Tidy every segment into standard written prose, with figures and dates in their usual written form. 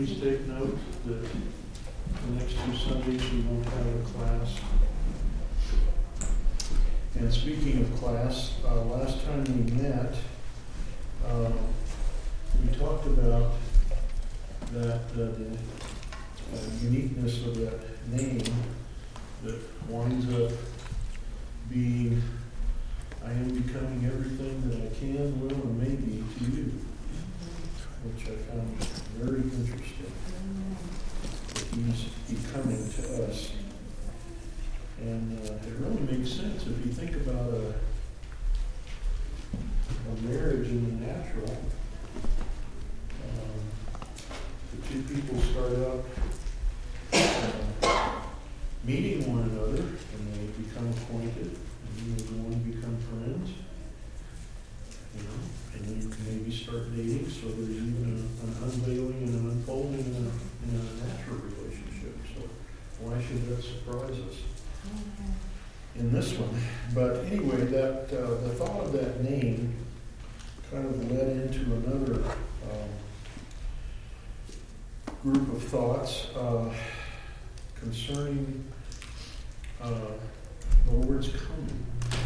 please take note that the next 2 Sundays we won't have a class. And speaking of class, last time we met, we talked about that the uniqueness of that name that winds up being, I am becoming everything that I can, will, and may be to you, which I found very interesting, that he's becoming to us. And it really makes sense if you think about a marriage in the natural. The two people start out meeting one another, and they become acquainted, and you and one become friends. And then you can maybe start dating, so there's even an unveiling and an unfolding in a natural relationship. So why should that surprise us in this one? But anyway, that the thought of that name kind of led into another group of thoughts concerning the Lord's coming.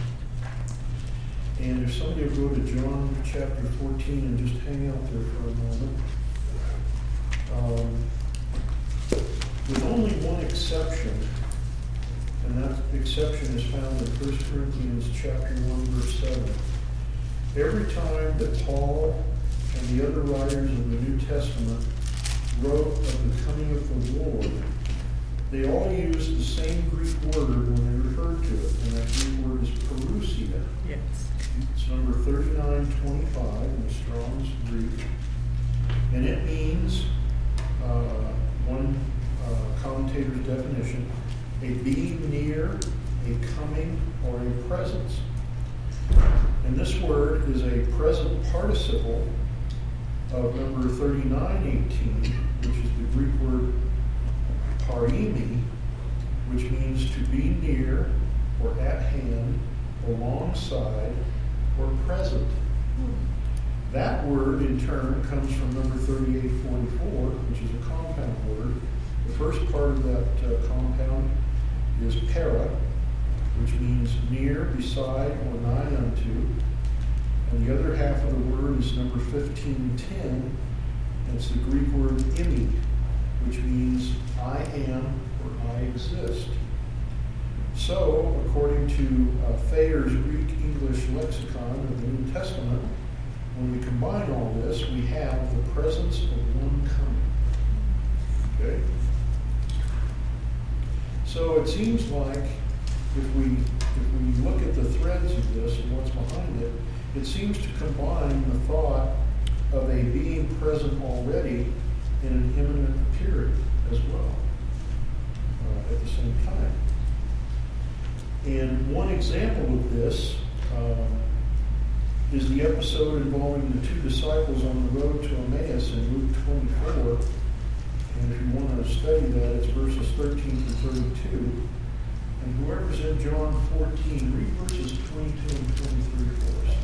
And if somebody will go to John chapter 14 and just hang out there for a moment. With only one exception, and that exception is found in 1 Corinthians chapter 1, verse 7. Every time that Paul and the other writers of the New Testament wrote of the coming of the Lord, they all used the same Greek word when they referred to it, and that Greek word is parousia. Yes. It's number 3925 in the Strong's Greek, and it means, one commentator's definition, a being near, a coming, or a presence. And this word is a present participle of number 3918, which is the Greek word parimi, which means to be near, or at hand, alongside, or present. That word, in turn, comes from number 3844, which is a compound word. The first part of that compound is para, which means near, beside, or nigh unto. And the other half of the word is number 1510, and it's the Greek word imi, which means I am, or I exist. So, according to Thayer's Greek-English lexicon of the New Testament, when we combine all this, we have the presence of one coming. Okay? So it seems like if we look at the threads of this and what's behind it, it seems to combine the thought of a being present already in an imminent appearing as well at the same time. And one example of this is the episode involving the two disciples on the road to Emmaus in Luke 24. And if you want to study that, it's verses 13 to 32. And whoever's in John 14, read verses 22 and 23 for us.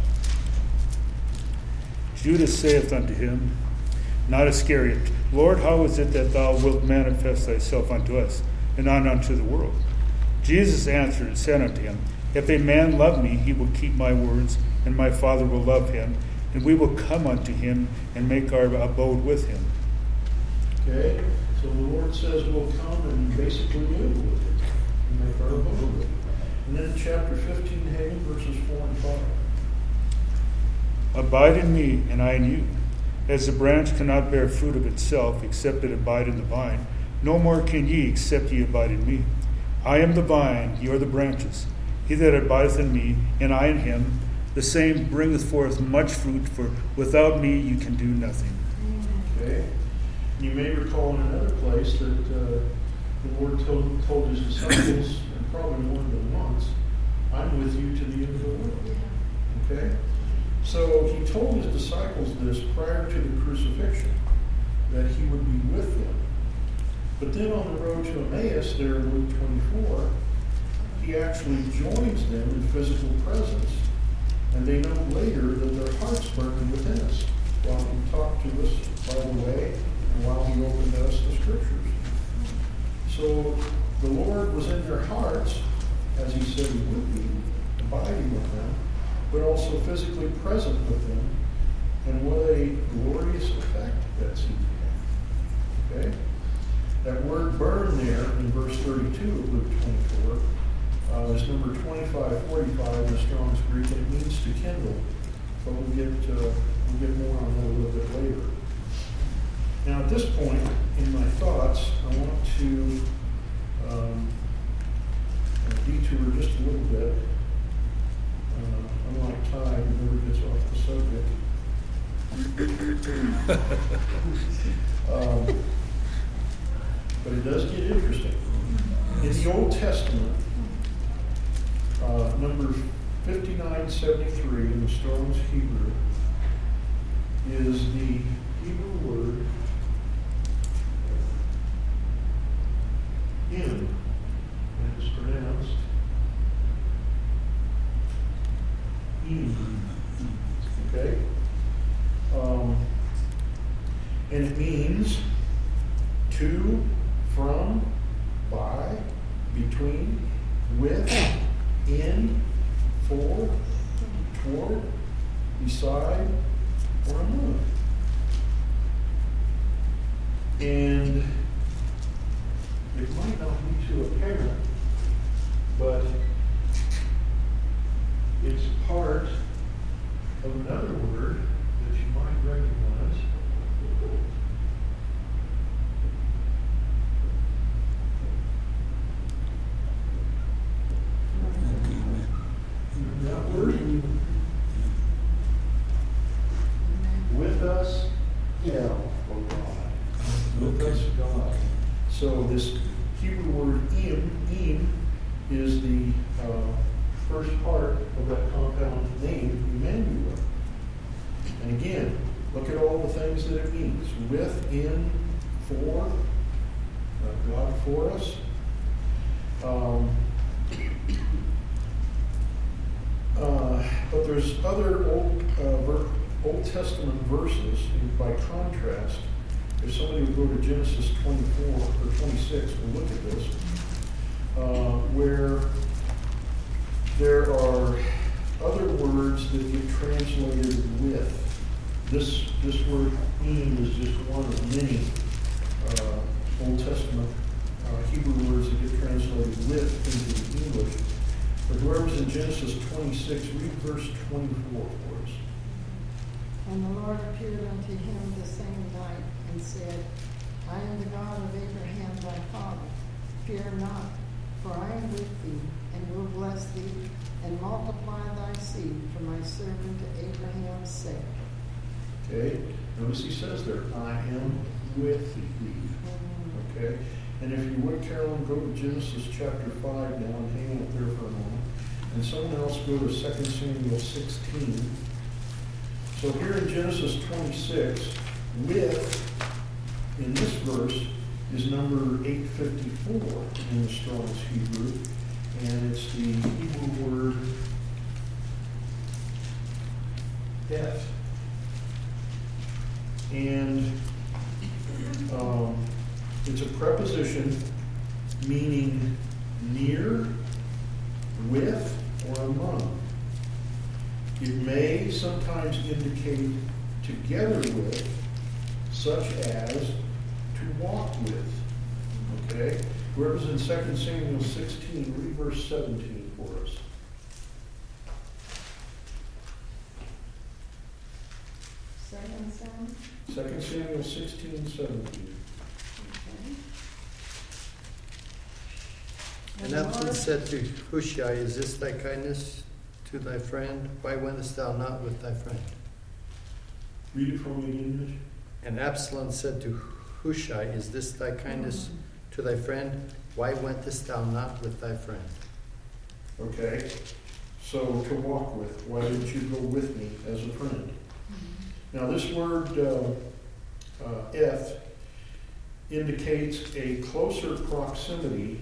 Judas saith unto him, not Iscariot, Lord, how is it that thou wilt manifest thyself unto us, and not unto the world? Jesus answered and said unto him, if a man love me, he will keep my words, and my Father will love him, and we will come unto him and make our abode with him. Okay, so the Lord says we'll come and basically live with him and make our abode with him. And then chapter 15, Hagen, verses 4 and 5. Abide in me, and I in you. As the branch cannot bear fruit of itself, except it abide in the vine, no more can ye, except ye abide in me. I am the vine, ye are the branches. He that abideth in me, and I in him, the same bringeth forth much fruit, for without me you can do nothing. Okay. You may recall in another place that the Lord told his disciples, and probably more than once, I'm with you to the end of the world. Okay? So he told his disciples this prior to the crucifixion, that he would be with them. But then on the road to Emmaus, there in Luke 24, he actually joins them in physical presence. And they know later that their hearts burning within us while he talked to us by the way, and while he opened scriptures. So the Lord was in their hearts, as he said he would be, abiding with them, but also physically present with them. And what a glorious effect that seemed to have. Okay? That word burn there in verse 32 of Luke 24 is number 2545 in the Strong's Greek, and it means to kindle. But we'll get more on that a little bit later. Now at this point in my thoughts, I want to detour just a little bit. Unlike Ty, who never gets off the subject. But it does get interesting. In the Old Testament, number 5973 in the Strong's Hebrew is the Hebrew word in, and it's pronounced in. Okay? And it means to, from, by, between, with, in, for, toward, beside, or among. And it might not be too apparent, but it's part of another word that you might recognize. That word? With us, for God. With us, God. So this Hebrew word im is the first part of that compound name, Emmanuel. And again, look at all the things that it means. With, in, for, God for us. But there's other Old Testament verses, by contrast. If somebody would go to Genesis 24 or 26 and look at this, where there are other words that get translated with. This word "in" is just one of many Old Testament Hebrew words that get translated with into the English. But whoever's in Genesis 26, read verse 24 for us. And the Lord appeared unto him the same night, and said, I am the God of Abraham thy father. Fear not, for I am with thee, and will bless thee, and multiply thy seed for my servant Abraham's sake. Okay, notice he says there, I am with thee. Okay, and if you would, Carolyn, go to Genesis chapter 5 now and hang out there for a moment. And someone else go to 2 Samuel 16. So here in Genesis 26, with, in this verse, is number 854 in the Strong's Hebrew. And it's the Hebrew word F. And it's a preposition meaning near, with, or among. It may sometimes indicate together with, such as to walk with. Okay? Whoever's in 2 Samuel 16, read verse 17 for us. Second Samuel 16, 17. And Absalom said to Hushai, Is this thy kindness to thy friend? Why wentest thou not with thy friend? Read it for me again, Mitch. And Absalom said to Hushai, Is this thy kindness to thy friend? Why wentest thou not with thy friend? Okay, so to walk with. Why didn't you go with me as a friend? Now this word eth indicates a closer proximity.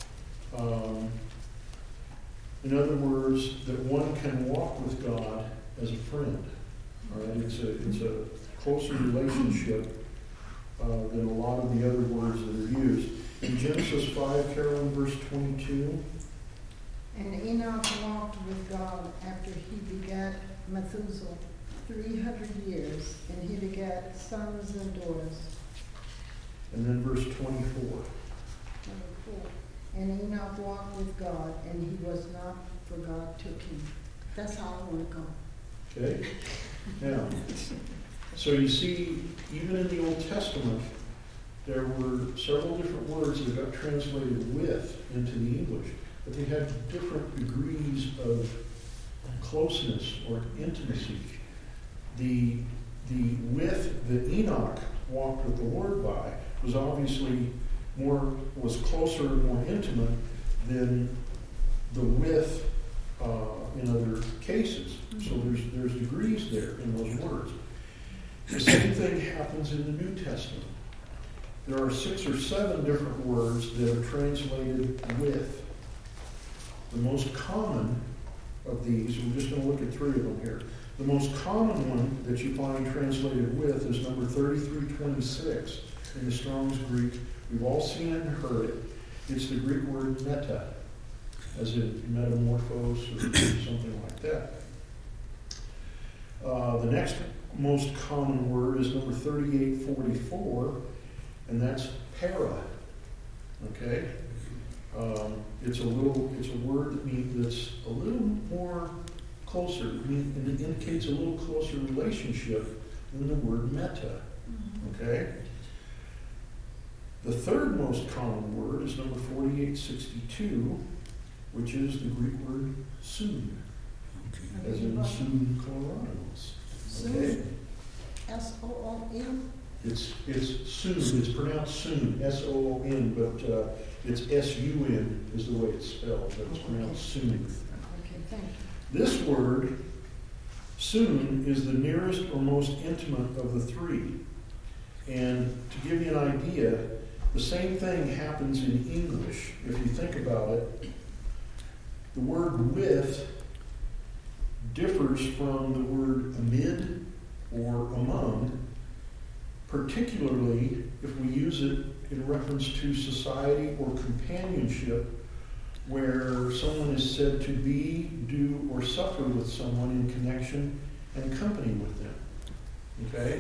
In other words, that one can walk with God as a friend. All right, it's a closer relationship than a lot of the other words that are used. In Genesis 5, Carolyn, verse 22. And Enoch walked with God after he begat Methuselah 300 years, and he begat sons and daughters. And then verse 24. Number 4. And Enoch walked with God, and he was not, for God took him. That's how I want to go. Okay? Now, so you see, even in the Old Testament, there were several different words that got translated with into the English, but they had different degrees of closeness or intimacy. The with that Enoch walked with the Lord by was obviously was closer and more intimate than the with in other cases. So there's degrees there in those words. The same thing happens in the New Testament. There are 6 or 7 different words that are translated with. The most common of these, we're just going to look at 3 of them here. The most common one that you find translated with is number 3326 in the Strong's Greek. We've all seen it and heard it. It's the Greek word meta, as in metamorphose or something like that. The next most common word is number 3844, and that's para. Okay? It's a word that's a little more closer, and it indicates a little closer relationship than the word meta. Okay? The third most common word is number 4862, which is the Greek word soon, as in soon Colorados. Okay? S-O-O-N? It's soon. It's pronounced soon, S-O-O-N, but it's S-U-N is the way it's spelled, but it's pronounced soon. Okay, thank you. This word, soon, is the nearest or most intimate of the 3. And to give you an idea, the same thing happens in English. If you think about it, the word with differs from the word amid or among, particularly if we use it in reference to society or companionship, where someone is said to be, do, or suffer with someone in connection and company with them. Okay?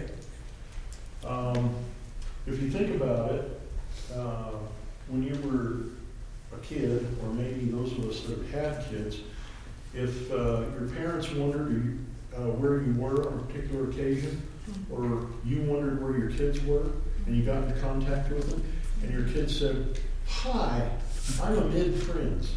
If you think about it, when you were a kid, or maybe those of us that have had kids, if your parents wondered where you were on a particular occasion, or you wondered where your kids were, and you got into contact with them, and your kid said, "Hi, I'm amid friends."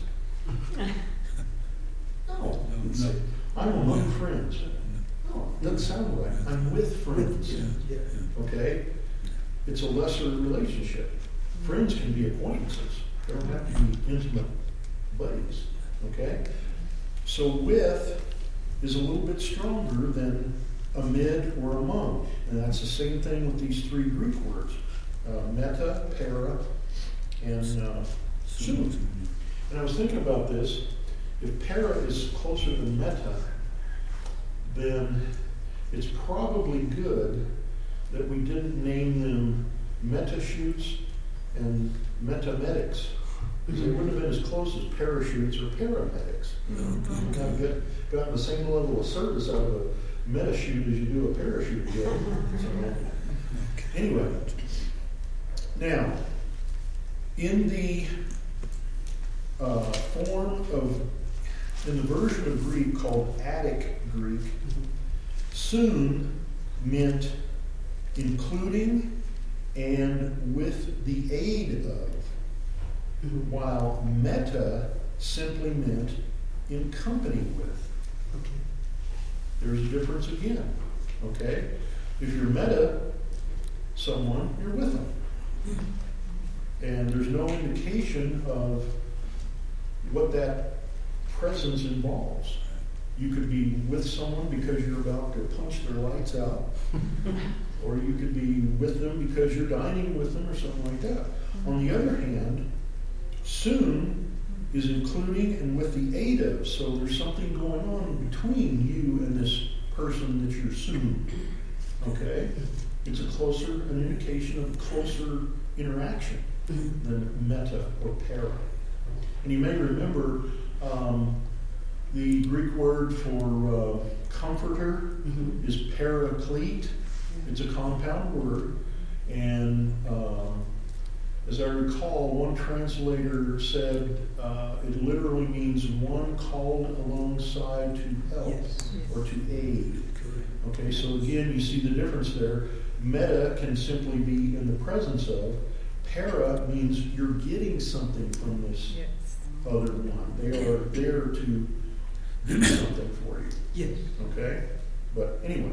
No, you'd say, "I'm among friends." No, it doesn't sound right. I'm with friends. Okay? It's a lesser relationship. Friends can be acquaintances. They don't have to be intimate buddies. Okay? So with is a little bit stronger than amid or among. And that's the same thing with these 3 Greek words. Meta, para, and soon. And I was thinking about this. If para is closer to meta, then it's probably good that we didn't name them meta-shoots and meta-medics, because they wouldn't have been as close as parachutes or paramedics. You kind of got the same level of service out of a meta-shoot as you do a parachute. So, anyway, now, in the in the version of Greek called Attic Greek, soon meant including and with the aid of, while meta simply meant in company with. There's a difference again. Okay? If you're meta someone, you're with them. And there's no indication of what that presence involves. You could be with someone because you're about to punch their lights out, or you could be with them because you're dining with them or something like that. On the other hand, soon is including and with the aid of, so there's something going on between you and this person that you're soon Okay? It's an indication of closer interaction than meta or para. And you may remember the Greek word for comforter is paraclete. It's a compound word. And as I recall, one translator said it literally means one called alongside to help or to aid. Okay, so again, you see the difference there. Meta can simply be in the presence of. Para means you're getting something from this other one. They are there to do something for you. Yes. Okay? But anyway,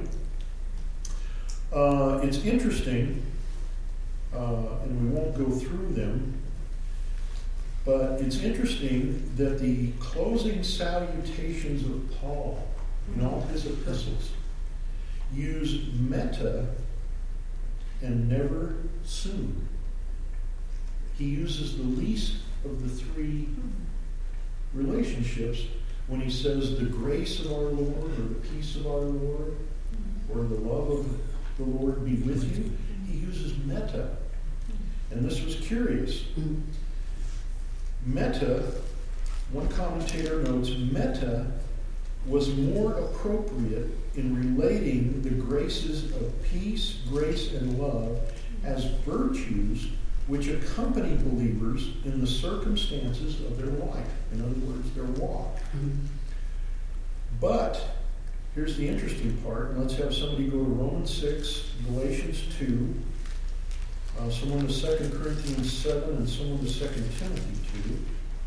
it's interesting, and we won't go through them, but it's interesting that the closing salutations of Paul in all his epistles use meta and never soon. He uses the least of the three relationships when he says the grace of our Lord or the peace of our Lord or the love of the Lord be with you. He uses meta. And this was curious. Meta, one commentator notes, meta was more appropriate in relating the graces of peace, grace, and love as virtues which accompany believers in the circumstances of their life. In other words, their walk. But here's the interesting part. And let's have somebody go to Romans 6, Galatians 2, someone to 2 Corinthians 7, and someone to 2 Timothy 2.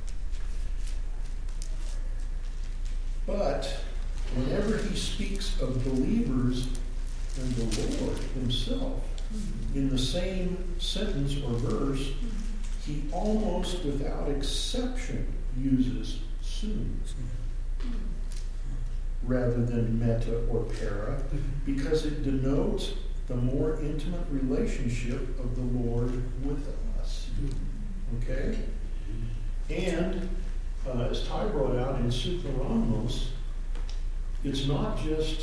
But whenever he speaks of believers and the Lord himself, in the same sentence or verse, he almost without exception uses soon rather than meta or para, because it denotes the more intimate relationship of the Lord with us. Okay? And as Ty brought out in Supranos, it's not just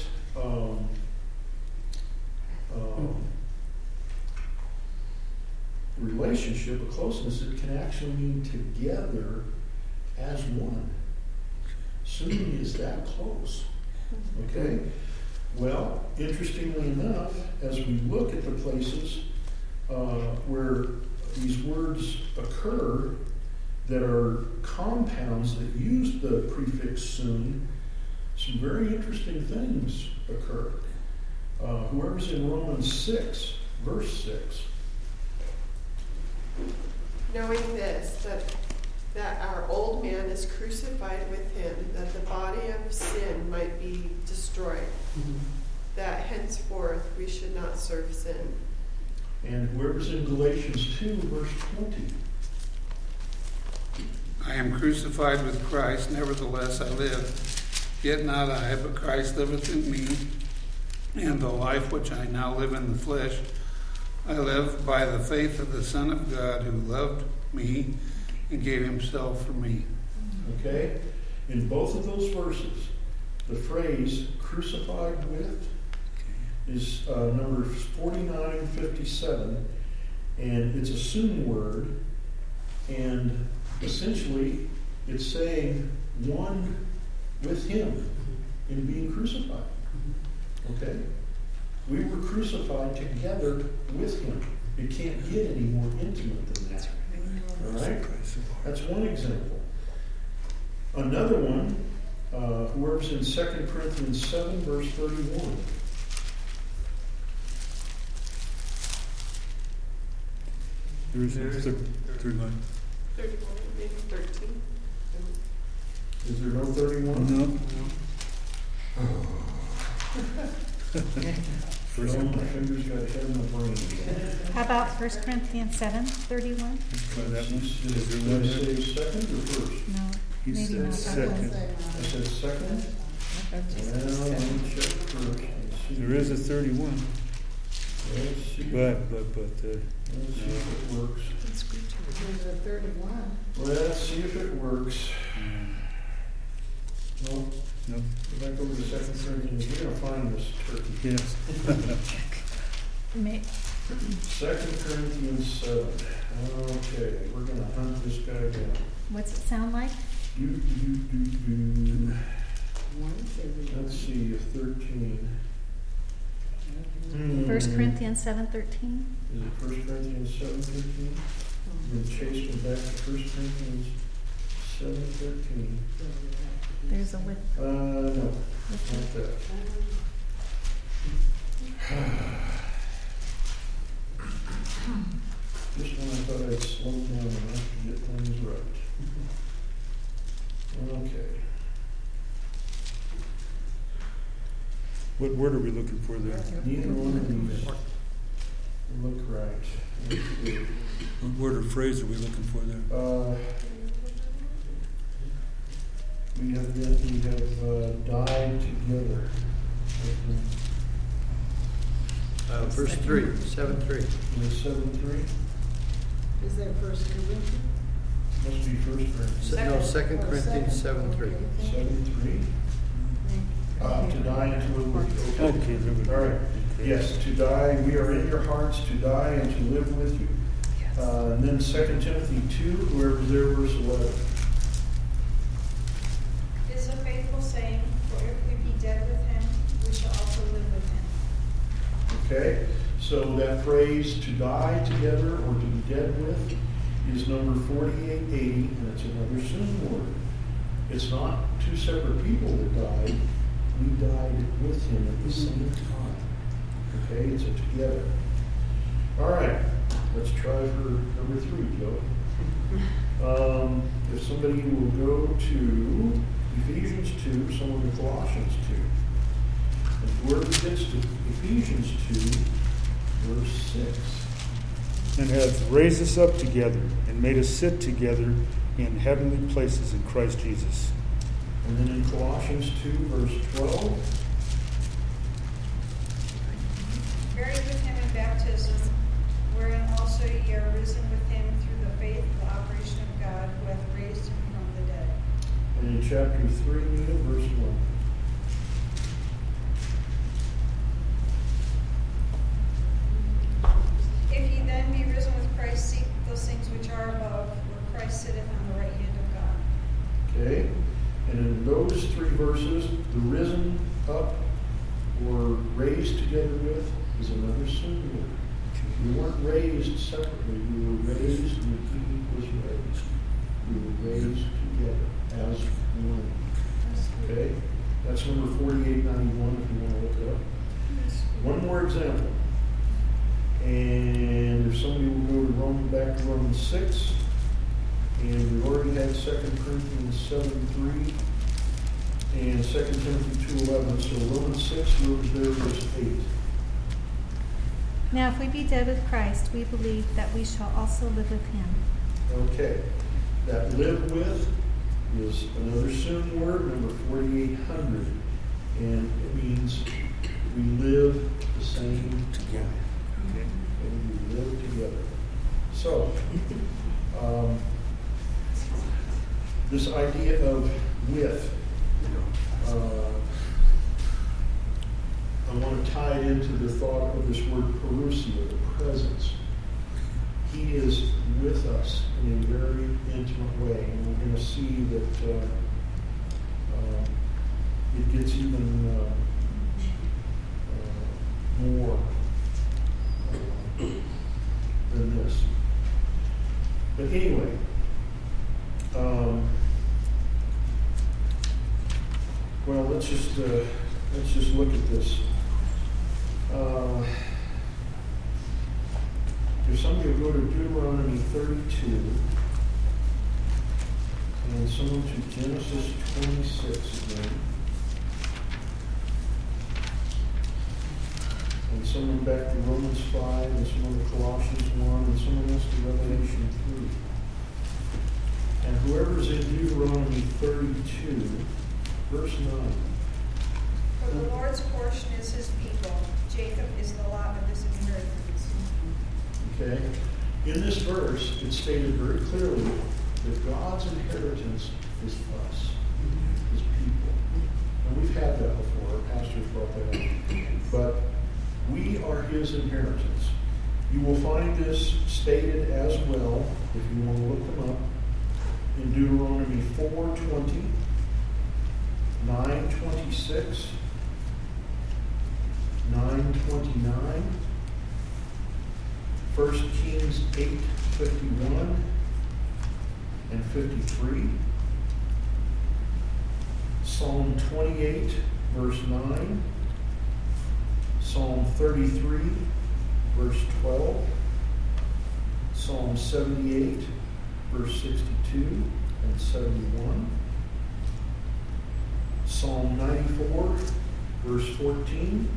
relationship, a closeness. It can actually mean together as one. Soon is that close. Okay? Well, interestingly enough, as we look at the places where these words occur that are compounds that use the prefix soon, some very interesting things occur. Whoever's in Romans 6, verse 6. Knowing this, that our old man is crucified with him, that the body of sin might be destroyed, that henceforth we should not serve sin. And whoever's in Galatians 2, verse 20. I am crucified with Christ, nevertheless I live. Yet not I, but Christ liveth in me. And the life which I now live in the flesh, I live by the faith of the Son of God, who loved me and gave himself for me. Okay? In both of those verses, the phrase crucified with is number 4957, and it's a soon word, and essentially it's saying one with him in being crucified. Okay? We were crucified together with him. It can't get any more intimate than that. All right? That's one example. Another one, whoever's in 2 Corinthians 7, verse 31. There's 31. 31, maybe 13. Is there no 31? No. Oh, my fingers got ahead of my brain again. How about 1 Corinthians 7:31? Try that one. Is Did there I one say there? second or first? No, He maybe said not. second. I said second? Well, let me check first. Let's see. There is a 31, Let's see. but Let's see if it works. There's a 31. Let's see if it works. Well, No? Go back over to 2 Corinthians. We're going to find this turkey. Yes. 2 Corinthians 7. Okay, we're going to hunt this guy down. What's it sound like? Let's see, 13. 1 Corinthians 7:13. Is it 1 Corinthians 7:13? You're going to chase me back to 1 Corinthians 7:13. There's a with. No, not that. This one I thought I'd slow down enough to get things right. Okay. What word are we looking for there? Neither one of these look right. Let's see. What word or phrase are we looking for there? We have died together. Verse 3, 7:3. Is it 7:3? Is that First Corinthians? Must be 1 Corinthians. No, 2 Corinthians 7:3. 7:3. To die and to live with you. Okay, there we go. All right. Yes, to die. We are in your hearts to die and to live with you. And then 2 Timothy 2, whoever's there, verse 11. It is a faithful saying, for if we be dead with him, we shall also live with him. Okay, so that phrase "to die together" or "to be dead with" is number 4880, and it's another soon word. It's not two separate people that died. We died with him at the same time. Okay, it's a together. All right, let's try for number 3, Joe. If somebody will go to Ephesians 2, someone to Colossians 2. And whoever gets to Ephesians 2, verse 6. And hath raised us up together and made us sit together in heavenly places in Christ Jesus. And then in Colossians 2, verse 12. Buried with him in baptism, wherein also ye are risen with him through the faith of the operation of God, who hath raised him from the dead. And in chapter 3, Nina, verse 1. If ye then be risen with Christ, seek those things which are above, where Christ sitteth on the right hand of God. Okay? And in those 3 verses, the risen up or raised together with is another soon word. We weren't raised separately. We were raised when he was raised. We were raised together as one. Okay? That's number 4891 if you want to look it up. One more example. And if somebody will go to back to Romans 6, and we've already had 2 Corinthians 7:3 and 2 Timothy 2:11. So Romans 6, whoever's there, verse 8. Now, if we be dead with Christ, we believe that we shall also live with him. Okay. That live with is another soon word, number 4800. And it means we live the same together. Okay. And we live together. So, this idea of with, I want to tie it into the thought of this word parousia, the presence. He is with us in a very intimate way, and we're going to see that it gets even more than this. But anyway, well, let's just look at this. If somebody will go to Deuteronomy 32 and someone to Genesis 26 again, and someone back to Romans 5, and someone to Colossians 1, and someone else to Revelation 3. And whoever's in Deuteronomy 32, verse 9. For the Lord's portion is his people, Jacob is the lot of his inheritance. Okay? In this verse, it's stated very clearly that God's inheritance is us, his people. we've had that before, pastors brought that up. But we are his inheritance. You will find this stated as well, if you want to look them up, in Deuteronomy 4:20, 9:26, 9:29, 1 Kings 8:51 and 53, Psalm 28, verse 9, Psalm 33, verse 12, Psalm 78, verse 62 and 71, Psalm 94, verse 14,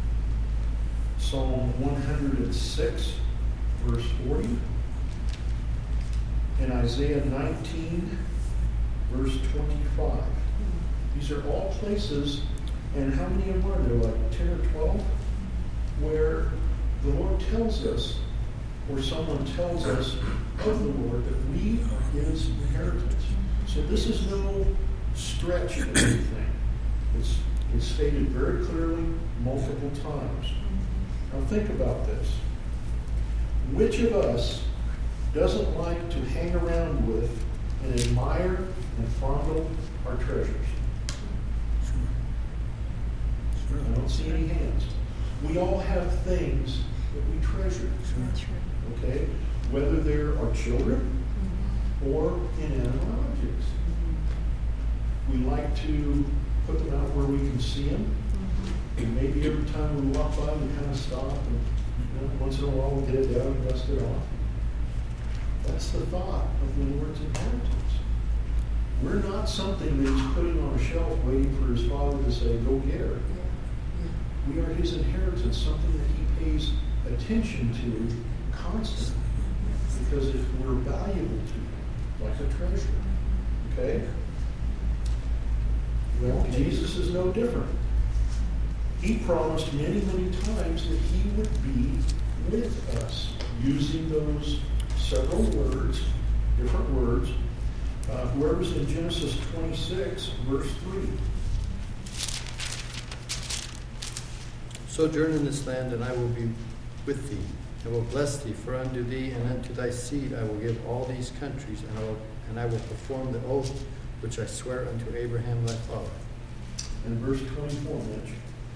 Psalm 106, verse 40, and Isaiah 19, verse 25. These are all places, and how many of them are there? Like 10 or 12? Where the Lord tells us, or someone tells us of the Lord, that we are his inheritance. So this is no stretch of anything. It's stated very clearly multiple times. Now think about this. Which of us doesn't like to hang around with and admire and fondle our treasures? I don't see any hands. We all have things that we treasure. Okay? Whether they're our children or inanimate objects. We like to put them out where we can see them. And maybe every time we walk by, we kind of stop and once in a while we'll get it down and dust it off. That's the thought of the Lord's inheritance. We're not something that he's putting on a shelf waiting for his Father to say, go get her. We are his inheritance, something that he pays attention to constantly because we're valuable to him, like a treasure. Okay? Well, Jesus is no different. He promised many, many times that he would be with us, using those several words, different words. Whoever's in Genesis 26, verse 3. Sojourn in this land, and I will be with thee, and will bless thee, for unto thee and unto thy seed I will give all these countries, and I will perform the oath which I swear unto Abraham thy father. And verse 24, Mitch.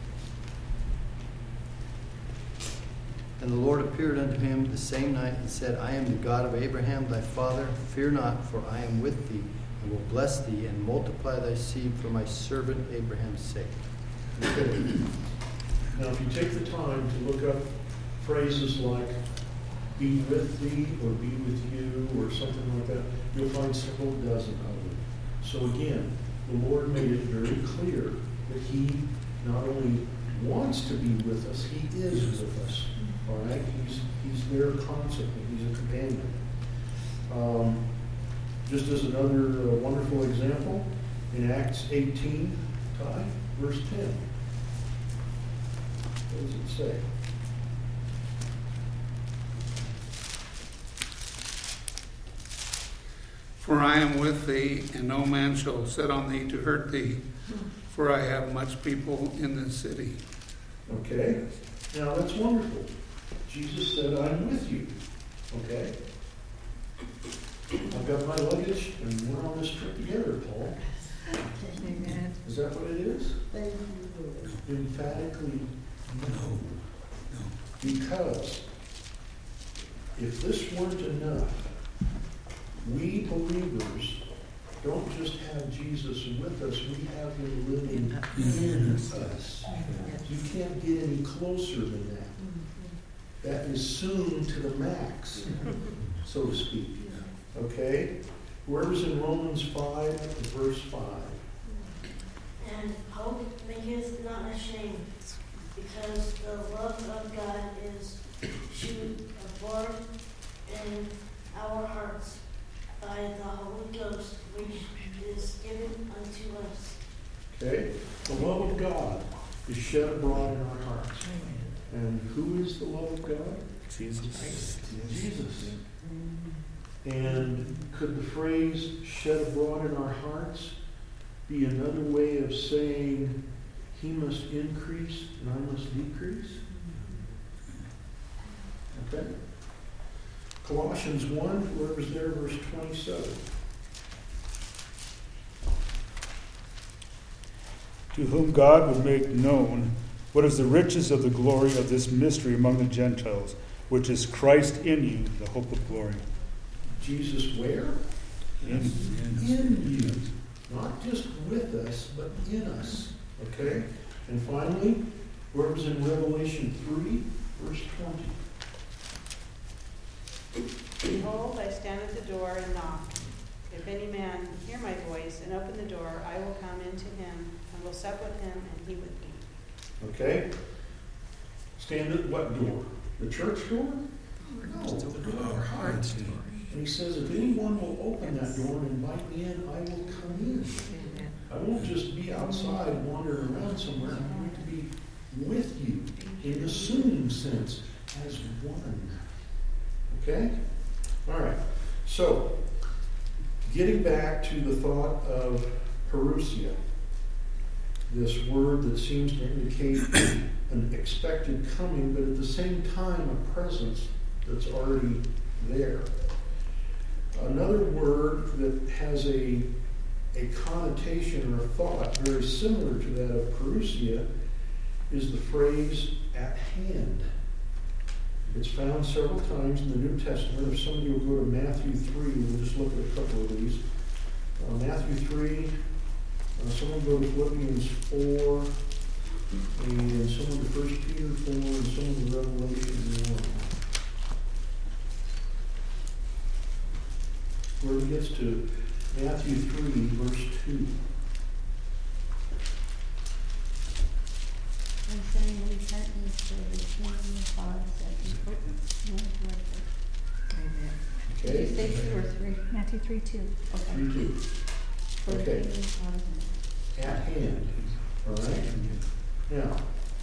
And the Lord appeared unto him the same night and said, I am the God of Abraham thy father. Fear not, for I am with thee, and will bless thee, and multiply thy seed for my servant Abraham's sake. Okay. Now, if you take the time to look up phrases like be with thee or be with you or something like that, you'll find several dozen of them. So again, the Lord made it very clear that he not only wants to be with us, he is with us. All right? He's there constantly. He's a companion. Just as another wonderful example, in Acts 18, Ty, verse 10. What does it say? For I am with thee, and no man shall set on thee to hurt thee, for I have much people in this city. Okay? Now that's wonderful. Jesus said, I'm with you. Okay? I've got my luggage, and we're on this trip together, Paul. Amen. Is that what it is? Thank you, Lord. Emphatically, no. Because if this weren't enough, we believers don't just have Jesus with us, we have him living in us. You can't get any closer than that. That is soon to the max, so to speak. Okay? Whoever's in Romans 5, verse 5. And hope maketh not ashamed, because the love of God is shed abroad in our hearts by the Holy Ghost, which is given unto us. Okay? The love of God is shed abroad in our hearts. And who is the love of God? Jesus. Jesus. And could the phrase shed abroad in our hearts be another way of saying he must increase and I must decrease? Okay. Colossians 1, whoever's there, verse 27. To whom God would make known what is the riches of the glory of this mystery among the Gentiles, which is Christ in you, the hope of glory. Jesus where? In In you. Not just with us, but in us. Okay? And finally, whoever's in Revelation 3, verse 20. Behold, I stand at the door and knock. If any man hear my voice and open the door, I will come into him and will sup with him and he with me. Okay? Stand at what door? The church door? No, the door of our hearts. And he says, if anyone will open that door and invite me in, I will come in. I won't just be outside wandering around somewhere. I'm going to be with you in the assuming sense as one. Okay? All right. So, getting back to the thought of parousia, this word that seems to indicate an expected coming, but at the same time a presence that's already there. Another word that has a connotation or a thought very similar to that of parousia is the phrase at hand. It's found several times in the New Testament. If somebody will go to Matthew 3, we'll just look at a couple of these. Matthew 3, someone go to Philippians 4, and someone to 1 Peter 4, and someone to Revelation 1. Where it gets to Matthew 3, verse 2. I'm saying we certainly should be thinking of God Amen. Okay. Did you say 2 or 3? Matthew 3:2. Okay. 3, 2. Okay. At hand. All right? Now,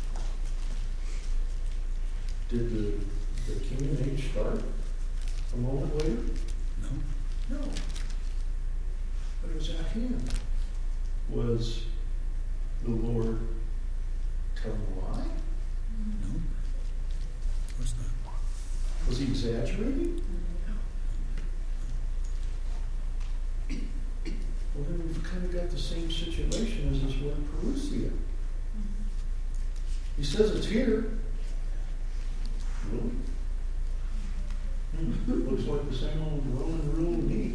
did the kingdom age start a moment later? No. But it was at hand. Was the Lord telling a lie? No. Of course not. Was he exaggerating? Well, then we've kind of got the same situation as this word parousia. He says it's here. Really? Looks like the same old Roman rule to me.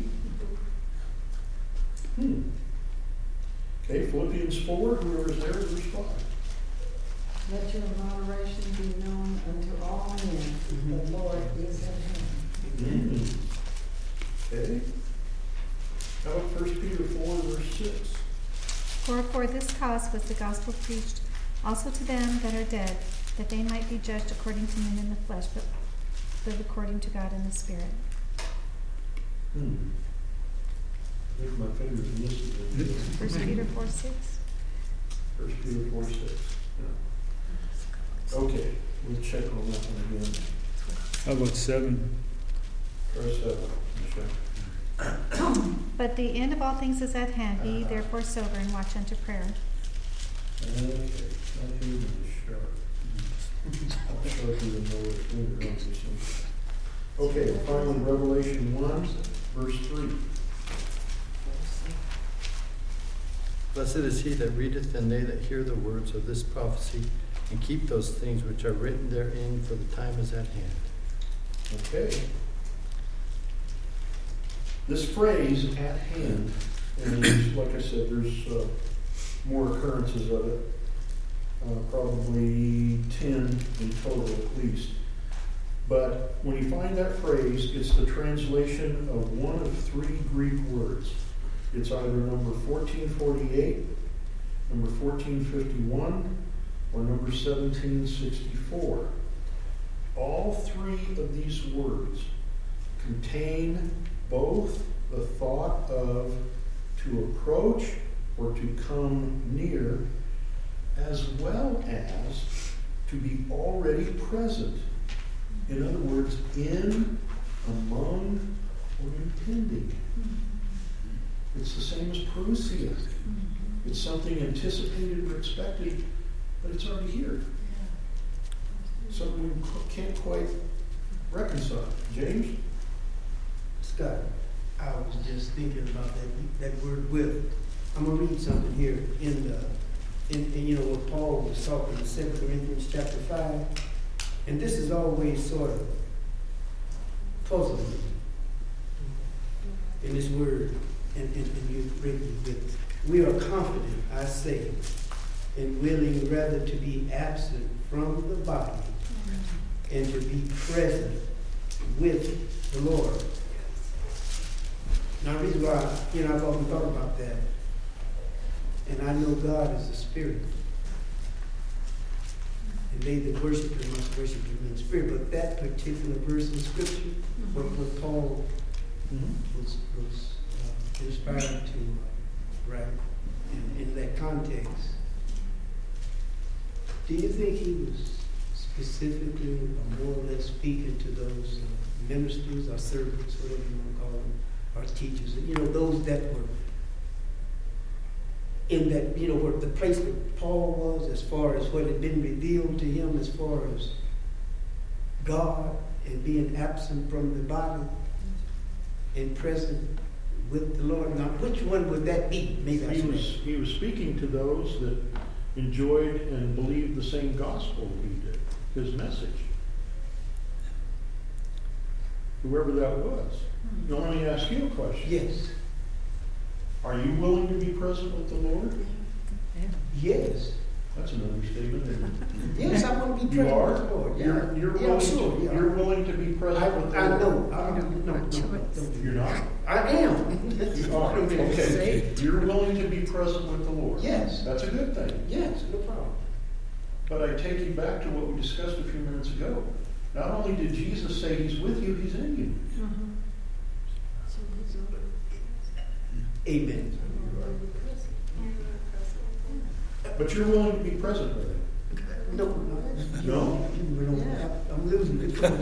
Okay, Philippians 4, whoever's there, verse 5. Let your moderation be known unto all men. The Lord is at hand. Okay. How about 1 Peter 4, verse 6? For this cause was the gospel preached also to them that are dead, that they might be judged according to men in the flesh, but live according to God in the Spirit. I think my fingers listed it. 1 Peter 4:6. 1 Peter 4, 6. Yeah. Okay, we'll check on that one again. How about 7? Try 7, Michelle. But the end of all things is at hand. Be ye therefore sober and watch unto prayer. Okay, not even sharp. I'll sharpen the lower finger, obviously. Okay, finally, Revelation 1, verse 3. Blessed is he that readeth, and they that hear the words of this prophecy, and keep those things which are written therein, for the time is at hand. Okay. This phrase, at hand, and there's, like I said, there's more occurrences of it, probably 10 in total at least. But when you find that phrase, it's the translation of one of 3 Greek words. It's either number 1448, number 1451, or number 1764. All 3 of these words contain both the thought of to approach or to come near, as well as to be already present. In other words, in, among, or impending. It's the same as parousia. It's something anticipated or expected, but it's already here. Something we can't quite reconcile. James? Scott, I was just thinking about that word with. I'm going to read something here in what Paul was talking in 2 Corinthians chapter 5. And this is always sort of puzzling me. In this word, and you bring it with. We are confident, I say, and willing rather to be absent from the body and to be present with the Lord. Now, the reason why, I've often thought about that, and I know God is a spirit. And they that worship him must worship him in spirit. But that particular verse in Scripture, what Paul was inspired to write in that context, do you think he was specifically or more or less speaking to those ministers or servants, whatever you want to call them, or teachers, those that were in that, where the place where Paul was, as far as what had been revealed to him, as far as God and being absent from the body and present with the Lord? Now, which one would that be? Maybe he was speaking to those that enjoyed and believed the same gospel he did, his message. Whoever that was. Now, let me ask you a question. Yes. Are you willing to be present with the Lord? Yes. That's an understatement. Yes, I want to be present with the Lord. Yeah. You're willing to be present with the Lord. I know. No. You're not? I am. Okay. You're willing to be present with the Lord. Yes. That's a good thing. Yes, no problem. But I take you back to what we discussed a few minutes ago. Not only did Jesus say he's with you, he's in you. Amen. But you're willing to be present with him. No. I'm losing control.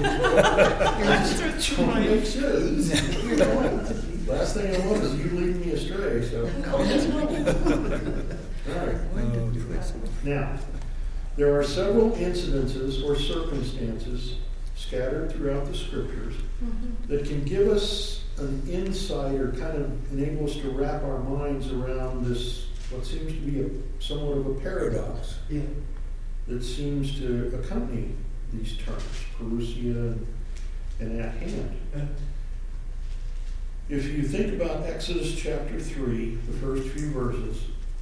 Makes sense. Last thing I want is you leading me astray. So. All right. Now, there are several incidences or circumstances scattered throughout the Scriptures that can give us an insight or kind of enable us to wrap our minds around this, what seems to be somewhat of a paradox that seems to accompany these terms, parousia and at hand. If you think about Exodus chapter 3, the first few verses,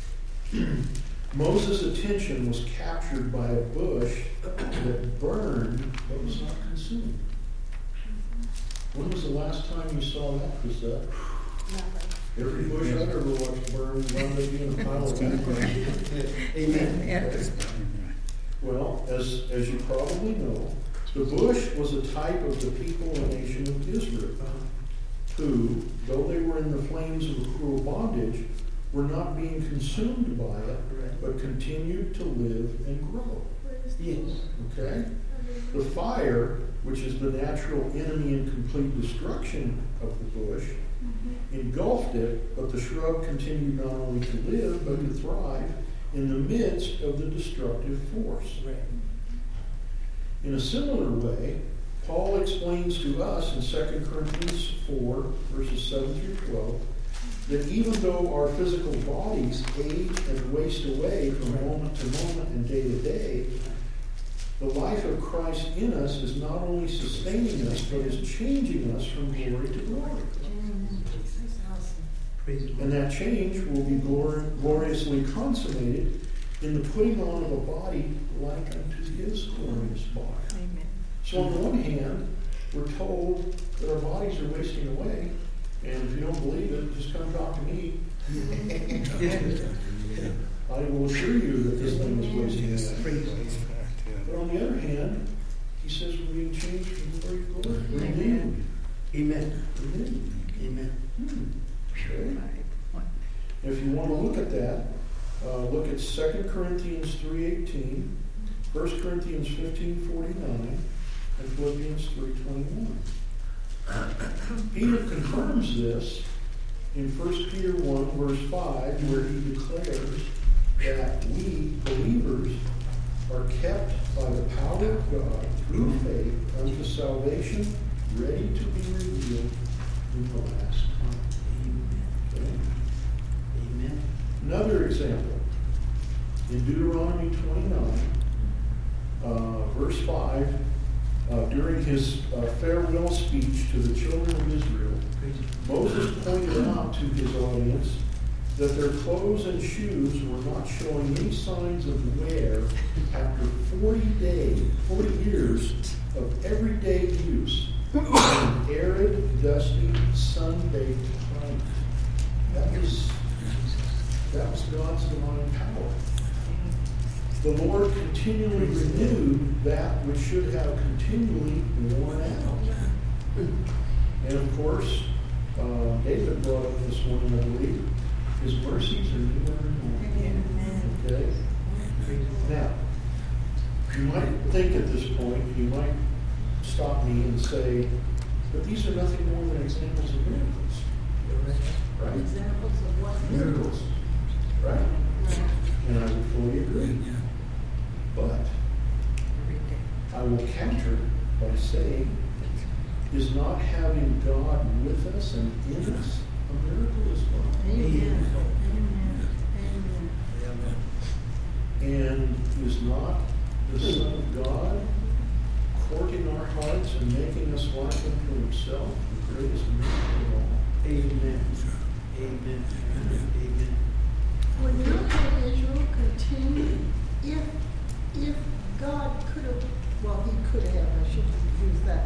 Moses' attention was captured by a bush that burned but was not consumed. When was the last time you saw that, Chrisette? Every bush I've ever watched burn wound up being a pile of ashes. Amen. Well, as you probably know, the bush was a type of the people and nation of Israel, who, though they were in the flames of a cruel bondage, were not being consumed by it, but continued to live and grow. Yes. Okay? The fire, which is the natural enemy and complete destruction of the bush, engulfed it, but the shrub continued not only to live, but to thrive in the midst of the destructive force. Right. In a similar way, Paul explains to us in 2 Corinthians 4, verses 7 through 12, that even though our physical bodies age and waste away from moment to moment and day to day, the life of Christ in us is not only sustaining us, but is changing us from glory to glory. And that change will be gloriously consummated in the putting on of a body like unto his glorious body. Amen. So on the one hand, we're told that our bodies are wasting away, and if you don't believe it, just come talk to me. I will assure you that this thing is wasting away. But on the other hand, he says we're being changed from glory to glory. Amen. Amen. Amen. Okay. If you want to look at that, look at 2 Corinthians 3:18, 1 Corinthians 15:49, and Philippians 3:21. Peter confirms this in 1 Peter 1, verse 5, where he declares that we, believers, are kept by the power of God through faith unto salvation, ready to be revealed in the last time. Okay? Amen. Another example, in Deuteronomy 29, verse 5, during his farewell speech to the children of Israel, Moses pointed out to his audience that their clothes and shoes were not showing any signs of wear after 40 years of everyday use in an arid, dusty, sun-baked climate. That was God's divine power. The Lord continually renewed that which should have continually worn out. And of course, David brought up this morning, I believe, his mercies are new every morning. Okay? Now, you might think at this point, you might stop me and say, but these are nothing more than examples of miracles. Right? Examples of what? Miracles. Right? And I would fully agree. But I will counter by saying, is not having God with us and in us a miracle as well? Amen. And is not the Son of God courting our hearts and making us like Him for Himself the greatest miracle of all? Amen. Amen. Amen. Would not have Israel continue if God could have, well, he could have, I shouldn't use that.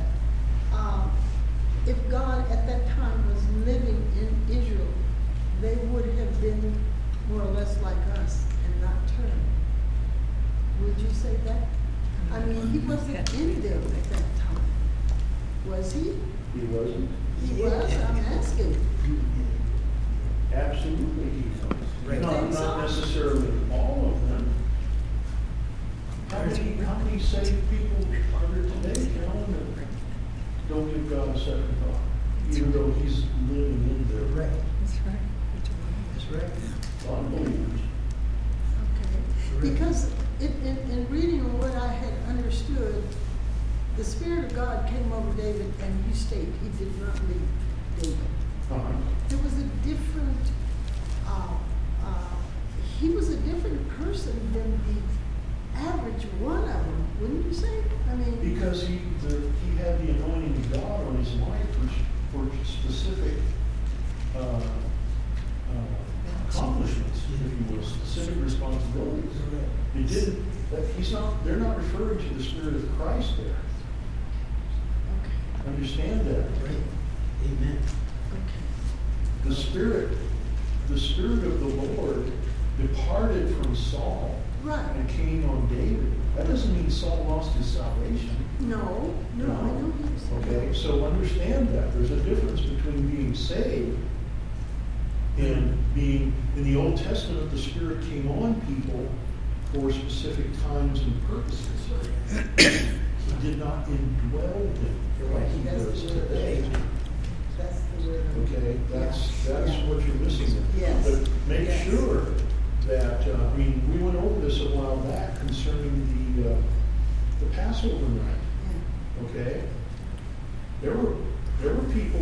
If God at that time was living in Israel, they would have been more or less like us and not turned. Would you say that? I mean, he wasn't in them at that time. Was he? He wasn't. He was? I'm asking. Absolutely he was. Right. Not necessarily all of them. How many saved people are there today, Carolyn, that don't give God a second thought, even though He's living in there? Right. That's right. That's right. A lot of believers. Okay. Because in reading what I had understood, the Spirit of God came over David, and you state he did not leave David. There was a different, he was a different person than the average one of them, wouldn't you say? I mean, Because he had the anointing of God on his life for specific accomplishments, if you will, specific responsibilities. It didn't. They're not referring to the Spirit of Christ there. okay, Understand that. Right. Amen. okay. The Spirit of the Lord departed from Saul Right. and came on David. That doesn't mean Saul lost his salvation. No, I know he was. Okay, so understand that. There's a difference between being saved and being, in the Old Testament, the Spirit came on people for specific times and purposes. He did not indwell them like he does today. That's the word. Okay, that's Yeah. what you're missing. Yes. But make Yes. sure that, we went over this a while back concerning the Passover night. Yeah. Okay, there were people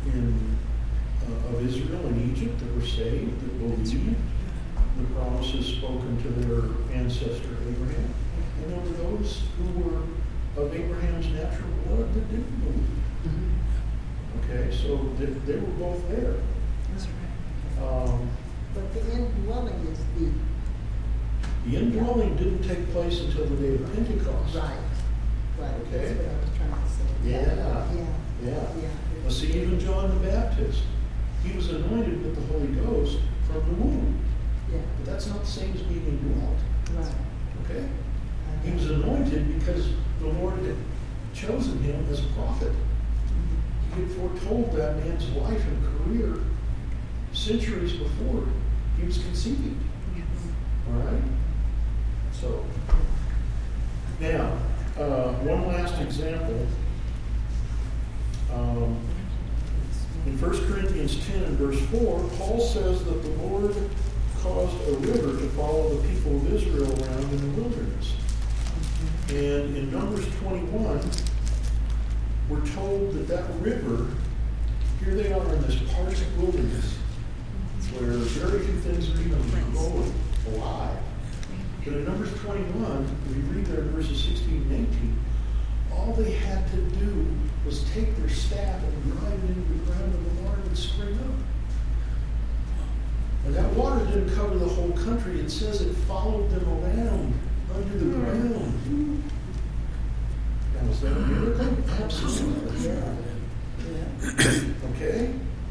of Israel and Egypt that were saved, that believed the promises spoken to their ancestor Abraham, and there were those who were of Abraham's natural blood that didn't believe. Okay, so they were both there. That's right. But the indwelling is The indwelling didn't take place until the day of Pentecost. right. Okay. That's what I was trying to say. Yeah. Yeah. Now, see, even John the Baptist, he was anointed with the Holy Ghost from the womb. Yeah. But that's not the same as being indwelt. Right. Okay? He was anointed because the Lord had chosen him as a prophet. He had foretold that man's life and career centuries before he was conceived. All right? So, now, one last example. In 1 Corinthians 10 and verse 4, Paul says that the Lord caused a river to follow the people of Israel around in the wilderness. And in Numbers 21, we're told that that river, here they are in this parched wilderness, where very few things are even growing alive. But in Numbers 21, if you read there in verses 16 and 18, all they had to do was take their staff and drive it into the ground, and the water would spring up. And that water didn't cover the whole country. It says it followed them around under the ground. Now, was that a miracle? Absolutely. Okay?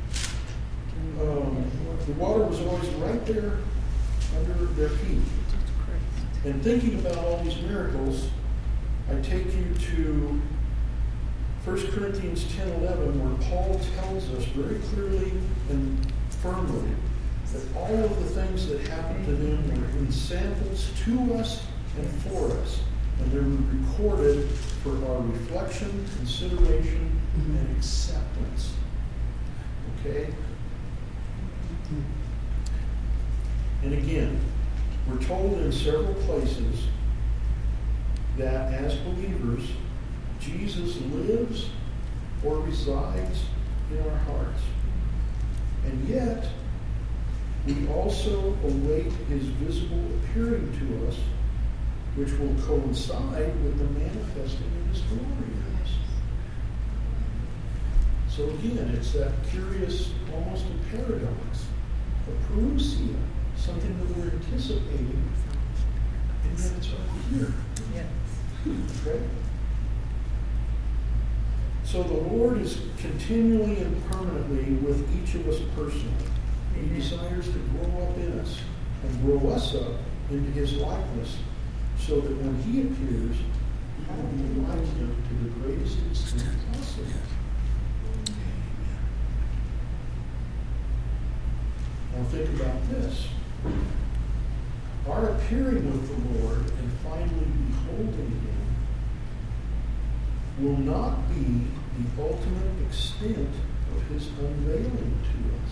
The water was always right there under their feet. And thinking about all these miracles, I take you to 1 Corinthians 10:11, where Paul tells us very clearly and firmly that all of the things that happened to them were examples to us and for us. And they were recorded for our reflection, consideration, and acceptance. Okay? And again, we're told in several places that as believers, Jesus lives or resides in our hearts. And yet, we also await his visible appearing to us, which will coincide with the manifesting of his glory in us. So again, it's that curious, almost a paradox, a parousia, something that we're anticipating, and yet it's right here. Okay? So the Lord is continually and permanently with each of us personally. He desires to grow up in us and grow us up into his likeness, so that when he appears, we will be like him to the greatest extent possible. Now think about this. Our appearing with the Lord and finally beholding him will not be the ultimate extent of his unveiling to us.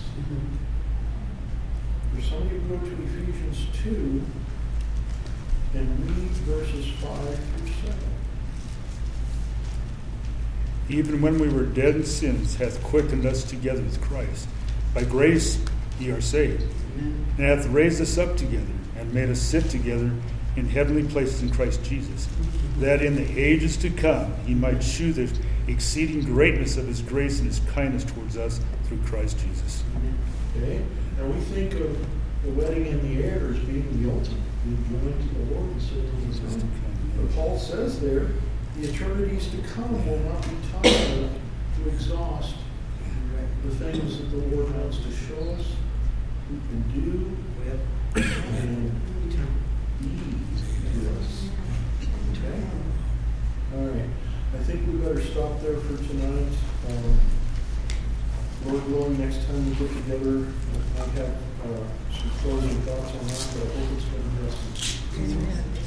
For somebody to go to Ephesians 2 and read verses 5 through 7. Even when we were dead in sins, hath quickened us together with Christ. By grace ye are saved, and hath raised us up together, and made us sit together in heavenly places in Christ Jesus, that in the ages to come he might shew the exceeding greatness of his grace and his kindness towards us through Christ Jesus. Okay? Now we think of the wedding in the air as being the ultimate, being joined to the Lord and sitting on his throne. But Paul says there, the eternities to come will not be time enough to exhaust the things that the Lord wants to show us, who can do, and be to us. Okay? All right. I think we better stop there for tonight. Lord willing, next time we get together, I have some closing thoughts on that, but I hope it's been a blessing.